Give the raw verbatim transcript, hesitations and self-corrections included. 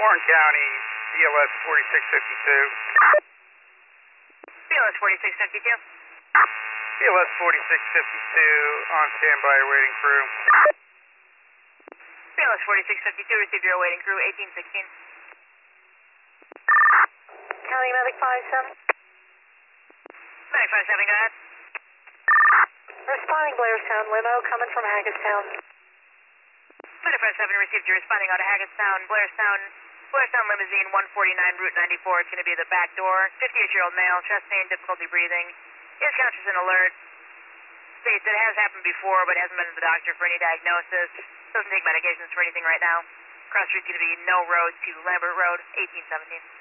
Warren County, B L S forty-six fifty-two. B L S forty-six fifty-two. B L S forty-six fifty-two on standby awaiting crew. B L S forty-six fifty-two, receive your awaiting crew, eighteen sixteen. County Medic five seven. Medic five seven, go ahead. Responding Blairstown, limo coming from Hagerstown. Medic five seven, received you responding out of Hagerstown, Blairstown, Blairstown limousine one forty-nine, Route ninety-four. It's going to be the back door. fifty-eight-year-old male, chest pain, difficulty breathing. Is conscious and alert. States it has happened before, but hasn't been to the doctor for any diagnosis. Doesn't take medications for anything right now. Cross street's going to be No Road to Lambert Road, eighteen seventeen.